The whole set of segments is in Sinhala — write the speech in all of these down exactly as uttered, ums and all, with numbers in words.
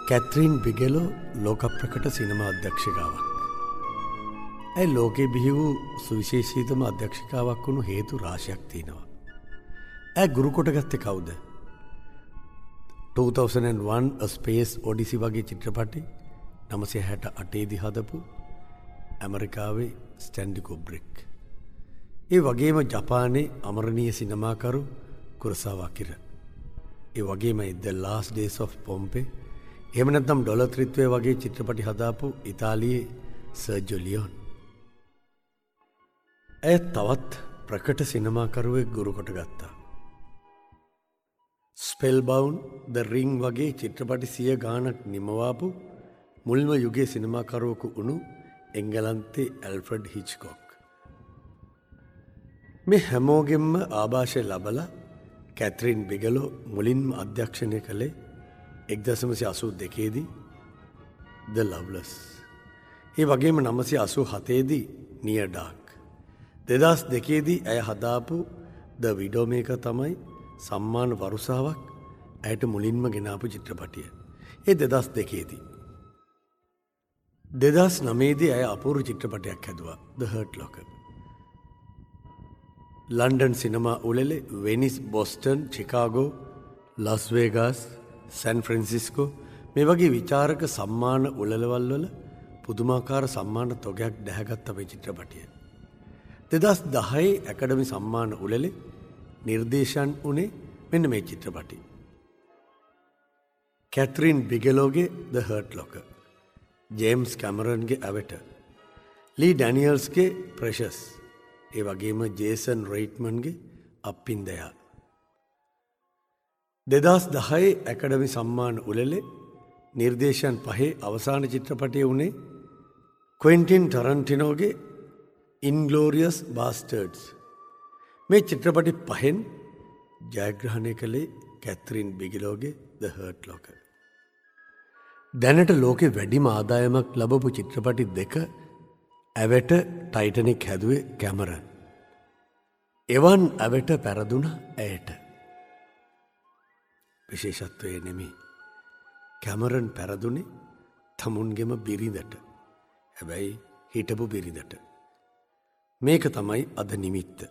කැත්‍රීන් බිගෙලෝ ලෝක ප්‍රකට සිනමා අධ්‍යක්ෂකාවක්. ඇය ලෝකෙ බිහි වූ සුවිශේෂීතම අධ්‍යක්ෂකාවක් වුණු හේතු රාශියක් තියෙනවා. ඇය ගුරු කොට ගත්තේ කවුද? two thousand one A Space Odyssey වගේ චිත්‍රපටි නවසිය හැට අටේදී හදපු ඇමරිකාවේ ස්ටැන්ලි කුබ්රික්. ඒ වගේම ජපානයේ අමරණීය සිනමාකරු කුරසාවා අකිරා. ඒ වගේම The Last Days of Pompeii, එහෙම නැත්නම් ඩොලර් ත්‍රිත්වය වගේ චිත්‍රපටි හදාපු ඉතාලියේ සර්ජෝ ලියෝන්. ඇය තවත් ප්‍රකට සිනමාකරුවෙක් ගුරු කොට ගත්තා. ස්පෙල්බවුන්, The Ring වගේ චිත්‍රපටි සිය ගානක් නිමවාපු මුල්ම යුගයේ සිනමාකරුවෙකු වුණු එංගලන්තේ ඇල්ෆ්‍රඩ් හිච්කොක්. මේ හැමෝගෙන්ම ආభాෂය ලබලා කැත්‍රීන් බිගෙලෝ මුලින්ම අධ්‍යක්ෂණය කළේ එක්දහස් නවසිය අසූ දෙකේදී The Loveless. ඒ වගේම නවසිය අසූ හතේදී Near Dark. දෙදහස් දෙකේදී ඇය හදාපු The Widowmaker තමයි සම්මාන වරුසාවක් ඇයට මුලින්ම ගෙනාපු චිත්‍රපටිය. ඒ දෙදහස් දෙකේදී. දෙදහස් නවයේදී ඇය අපූර්ව චිත්‍රපටයක් හැදුවා The Hurt Locker. ලන්ඩන් සිනමා උළෙලේ Venice, Boston, Chicago, Las Vegas, San Francisco මේ වගේ විචාරක සම්මාන උළෙලවල් වල පුදුමාකාර සම්මාන තොගයක් දැහැගත් අපේ චිත්‍රපටිය. දෙදහස් දහයේ ඇකඩමි සම්මාන උළෙලේ නිර්දේශන් වුණේ මෙන්න මේ චිත්‍රපටි. කැත්‍රීන් බිගෙලෝගේ The Hurt Locker, ජේම්ස් කැමරන්ගේ Avatar, ලී ඩැනියල්ස්ගේ Precious, ඒ වගේම ජේසන් රෙයිට්මන්ගේ Up in the Air. දෙදහස් දහයේ ඇකඩමි සම්මාන උළෙලේ නිර්දේශන් පහේ අවසාන චිත්‍රපටය වුණේ ක්වෙන්ටින් ටරන්ටිනෝගේ Inglourious Basterds. මේ චිත්‍රපටි පහෙන් ජයග්‍රහණය කළේ කැත්‍රීන් බිගෙලෝගේ The Hurt Locker. දැනට ලෝකෙ වැඩිම ආදායමක් ලබපු චිත්‍රපටි දෙක ඇවට ටයිටනික් හැදුවේ කැමරන්. එවන් ඇවට පැරදුන ඇයට. විශේෂත්වය නෙමේ. කැමරන් පැරදුනේ තමුන්ගෙම බිරිඳට. හැබැයි හිටපු බිරිඳට. මේක තමයි අද නිමිත්ත.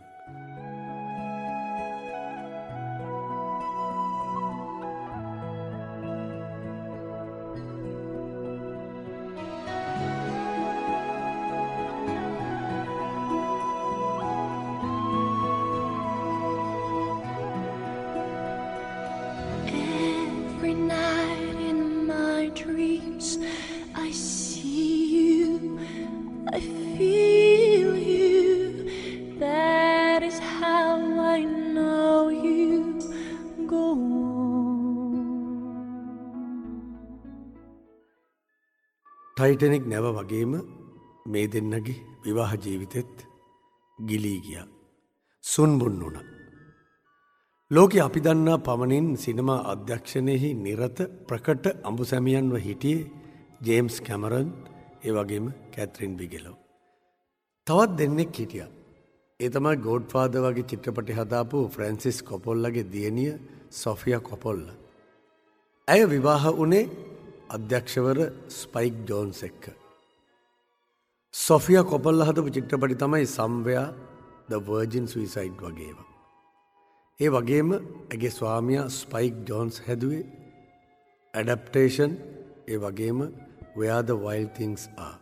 ටයිටනික් නැව වගේම මේ දෙන්නගේ විවාහ ජීවිතෙත් ගිලී ගියා. සුන්බුන් වුණා. ලෝකෙ අපි දන්නා පමණින් සිනමා අධ්‍යක්ෂණයෙහි නිරත ප්‍රකට අඹුසැමියන්ව හිටියේ ජේම්ස් කැමරන්, ඒ වගේම කැත්‍රීන් බිගෙලෝ. තවත් දෙන්නෙක් හිටියා. ඒ තමයි ගෝඩ්ෆාදර් වගේ චිත්‍රපටි හදාපු ෆ්‍රැන්සිස් කොපොල්ලාගේ දියණිය සොෆියා කොපොල්ලා. ඇය විවාහ වුණේ අධ්‍යක්ෂවර ස්පයික් ජෝන්ස් එක්ක. සොෆියා කොපොල්ලා හදපු චිත්‍රපටි තමයි සම්වයා, The Virgin Suicide වගේම. ඒ වගේම ඇගේ ස්වාමියා ස්පයික් ජෝන්ස් හැදුවේ ඇඩැප්ටේෂන්, ඒ වගේම Where the Wild Things Are.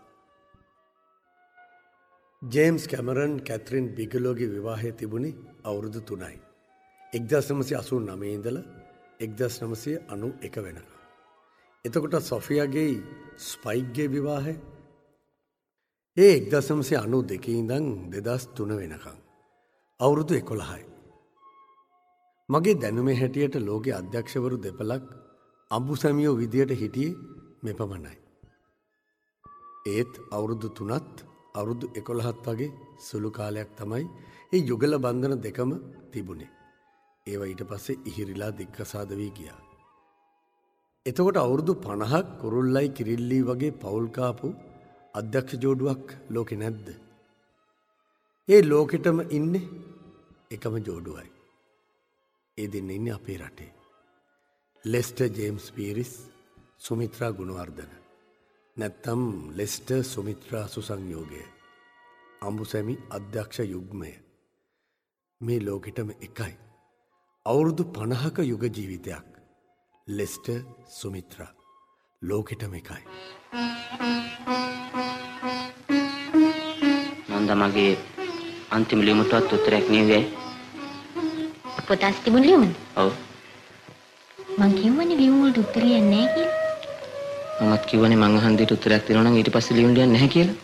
James Cameron Kathryn බිගෙලෝගේ විවාහය තිබුණේ අවුරුදු තුනයි. එක්දහස් නවසිය අසූ නවයේ ඉඳලා එක්දහස් නවසිය අනූ එක වෙනකම්. එතකොට සොෆියාගේ ස්පයික්ගේ විවාහය ඒ එක්දහස් නවසිය අනූ දෙකේ ඉඳන් දෙදහස් තුන වෙනකම්. අවුරුදු එකොළහයි. මගේ දැනුමේ හැටියට ලෝකයේ අධ්‍යක්ෂවරු දෙපළක් අඹුසැමියෝ විදියට හිටියේ මෙපමණයි. ඒත් අවුරුදු තුනත් අවුරුදු එකොළහත් වගේ සුළු කාලයක් තමයි ඒ යුගල බන්ධන දෙකම තිබුණේ. ඒවා ඊට පස්සේ ඉහිරිලා දික්කසාද වී ගියා. එතකොට අවුරුදු පනහක් කුරුල්ලයි කිරිල්ලී වගේ පවුල් කාපු අධ්‍යක්ෂ ජෝඩුවක් ලෝකෙ නැද්ද? ඒ ලෝකෙටම ඉන්නේ එකම ජෝඩුවයි. ඒ දෙන්න ඉන්නේ අපේ රටේ. ලෙස්ටර් ජේම්ස් පීරිස්, සුමිත්‍රා ගුණවර්ධන. නැත්තම් ලෙස්ටර් සුමිත්‍රා සුසංයෝගය. අඹුසැමි අධ්‍යක්ෂ යුග්මය. මේ ලෝකෙටම එකයි. අවුරුදු පනහක යුග ජීවිතයක්. ලෙස්ටර් සුමිත්‍රා ලෝකෙටම එකයි. නන්ද මගේ අන්තිම ලියුමටවත් උත්තරයක් නෙවෙයි. පොතස් තිබුණ ලියුමද? ඔව්. මං කියවන්නේ ලියුම වලට උත්තර ලියන්නේ නැහැ කියලා. මමත් කිව්වනේ මං අහන් දෙයට උත්තරයක් දෙනවා නම් ඊට පස්සේ ලියුම් ලියන්නේ නැහැ කියලා.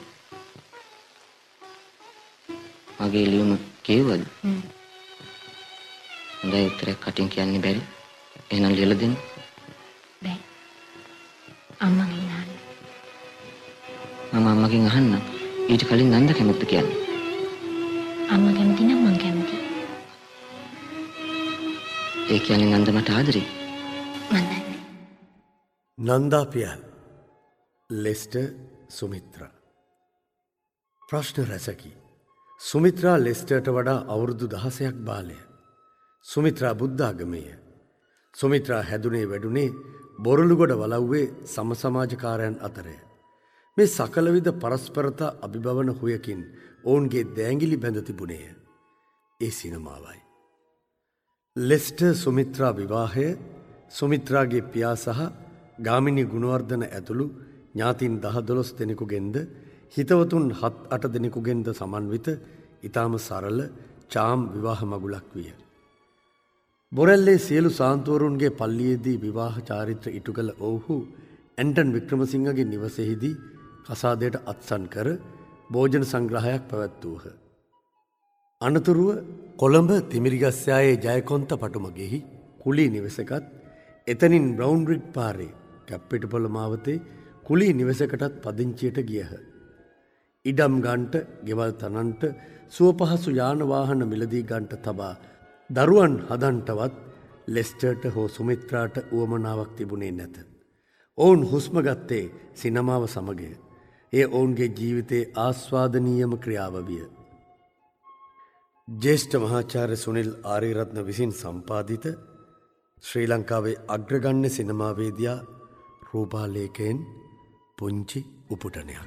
මගේ ලියුම කියවද? හ්ම්. හොඳයි උත්තරයක් කටින් කියන්න බැරි. එහෙනම් ලියලා දෙන්න. බෑ. අම්මගෙන් අහන්න. මම අම්මගෙන් අහන්න. ඊට කලින් නන්ද කැමතිද කියන්නේ? අම්මා කැමති නම් මං කැමතියි. ඒ කියන්නේ නන්ද මට ආදරේ. මන් දන්නේ. නන්දා පියල් ලෙස්ටර් සුමිත්‍රා. ප්‍රශ්න රැසකි. සුමිත්‍රා ලෙස්ටර්ට වඩා අවුරුදු දහසයක් බාලය. සුමිත්‍රා බුද්ධාගමය. සුමිත්‍රා හැදුනේ වැඩුනේ බොරළුගොඩ වලව්වේ සමසමාජකාරයන් අතරය. මේ සකලවිධ පරස්පරතා අභිභවන හුයකින් ඔවුන්ගේ දෑංගිලි බැඳ තිබුණේය. ඒ සිනමාවයි. ලෙස්ටර් සුමිත්‍රා විවාහය සුමිත්‍රාගේ පියා සහ ගාමිණී ගුණවර්ධන ඇතුළු ඥාතින් දහ දොළොස් දෙනෙකුගෙන්ද හිතවතුන් හත් අට දෙනෙකුගෙන්ද සමන්විත ඉතාම සරල චාම් විවාහ මගුලක් විය. බොරැල්ලේ සියලු සාන්තුවරුන්ගේ පල්ලියේදී විවාහ චාරිත්‍ර ඉටු කළ ඔවුහු ඇන්ටන් වික්‍රමසිංහගේ නිවසේදී කසාදයට අත්සන් කර භෝජන සංග්‍රහයක් පැවැත්වූහ. අනතුරුව කොළඹ තිමිරිගස්යායේ ජයකොන්ත පටුමගෙහි කුලී නිවසකත් එතනින් බ්‍රවුන්රිඩ් පාරේ කැප්පිටපොළ මාවතේ කුලී නිවසකටත් පදිංචියට ගියහ. ඉඩම් ගන්ට ගෙවල් තනන්ට සුවපහසු යානවාහන මිලදී ගන්ට තබා දරුවන් හදන්ටවත් ලෙස්ටර්ට හෝ සුමිත්‍රාට උවමනාවක් තිබුණේ නැත. ඔවුන් හුස්මගත්තේ සිනමාව සමගය. ඒ ඔවුන්ගේ ජීවිතයේ ආස්වාදනීයම ක්‍රියාව විය. ජේෂ්ඨ මහාචාර්ය සුනිල් ආරියරත්න විසින් සම්පාදිත ශ්‍රී ලංකාවේ අග්‍රගණ්‍ය සිනමාවේදියා රූපාලේඛයෙන් පුංචි උපුටනයක්.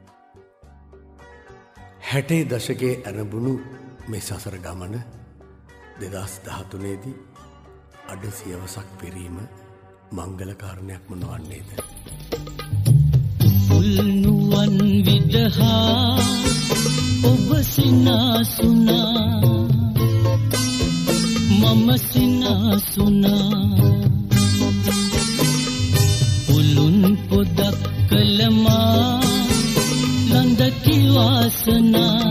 හැටේ දශකයේ ඇරඹුණු මේ සසර ගමන දෙදස් දහතුනේදී අඩ සියවසක් පිරීම මංගල කාරණයක්ම නොවන්නේද? උල්නුවන් විදහා ඔබ සිනාසුනා මම සිනාසුනා උලුන් පොදක් කළමා ලඳකි වාසනා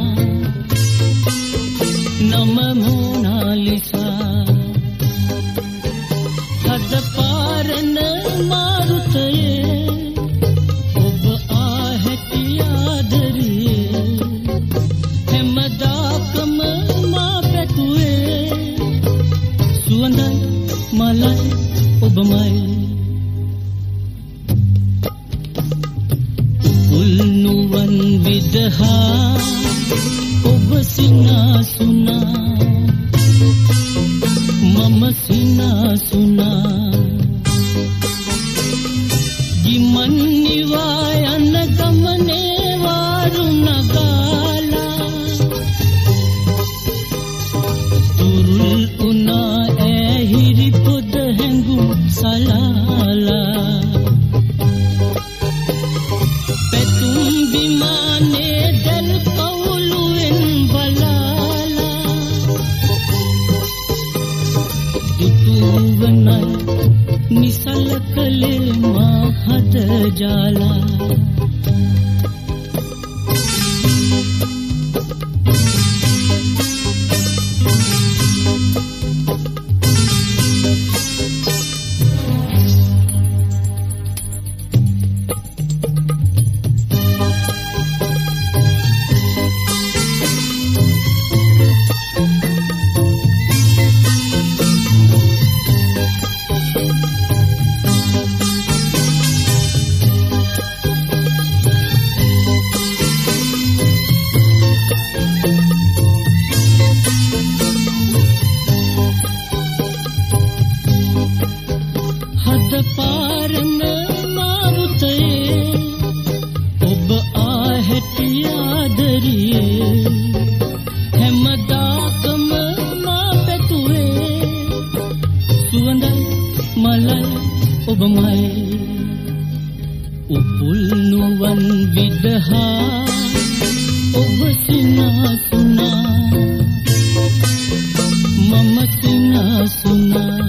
නම මොනාලිසා හද පාරන මාරුතයේ ඔබ ආහැටි ආදරියේ හැමදාකම මා පැතුවේ සුවඳයි මලයි ඔබමයි උල්නුවන් විදහා ඔබ සිනාසුනා මම සිනාසුනා ගිමන් නිවා යන ගමනේ වාරුණගාලා තුරුල් උනා ඇහිරි පොද හැඟුම් සලාලා පැතුම් විමානේ දැල් පවුලුවෙන් බලාලා දුටුවනයි නිසල කලේ මා හද ජාලා හැටි ආදරියේ හැමදාකම මා පැතුවේ සුවඳයි මලයි ඔබමයි උපුල් නුවන් විදහා ඔබ සිනාසුනා මම සිනාසුනා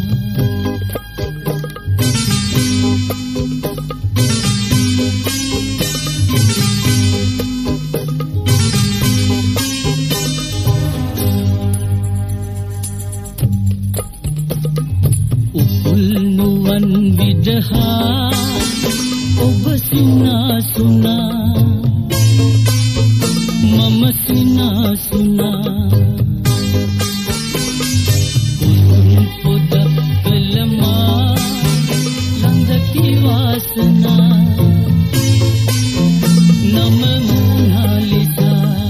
උපුල් නුවන් විදහා ඔබ සිනාසුනා මම සිනාසුනා උතුම් පොදක් කළමා ළඟකි වාසනා නම මොනාලිසා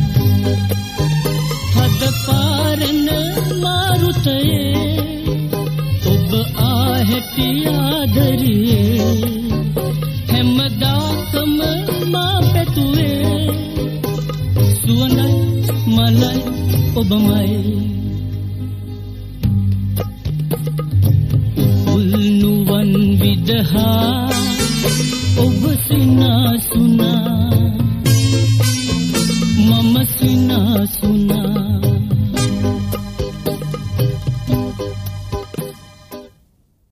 හද පාරන මාරුතයේ ඔබ ආහැටි ආදරියේ හැමදාකම මා පැතුවේ සුවඳයි මලයි ඔබමයි උපුල් නුවන් විදහා ඔබ සිනාසුනා මම සිනාසුනා